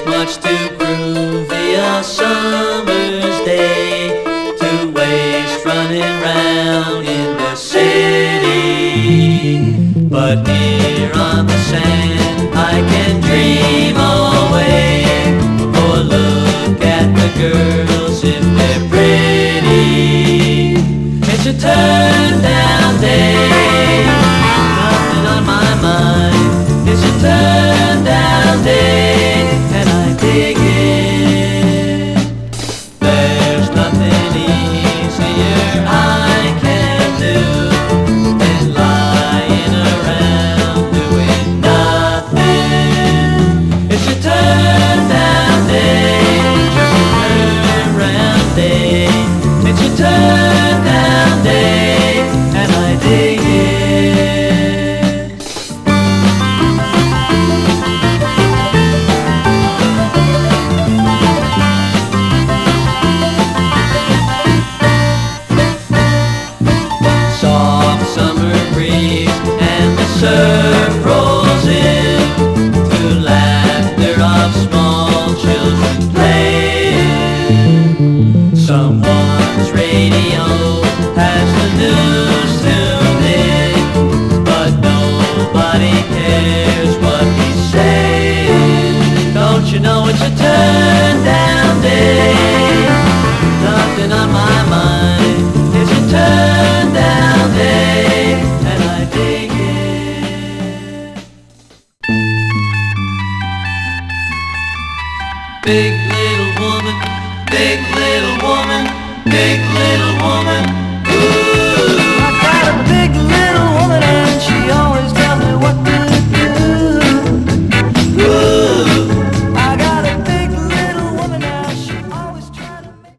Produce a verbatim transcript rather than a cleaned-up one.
much too groovy a summer's day to waste running round in the city. But here on the sand I can dream away, or look at the girls if they're pretty. It's a turn down day, nothing on my mind. It's a turn down day, and I dig it. There's nothing easier I can do than lying around doing nothing. It's a turn down day, just a turn round day. It's a turn down day, and I dig it. Soft summer breeze and the surf rolls in to laughter of small children playing. Someone's radio has the news tuned in, but nobody cares what he's saying. Don't you know it's a turn down day? Nothing on my mind. It's a turn down day, and I dig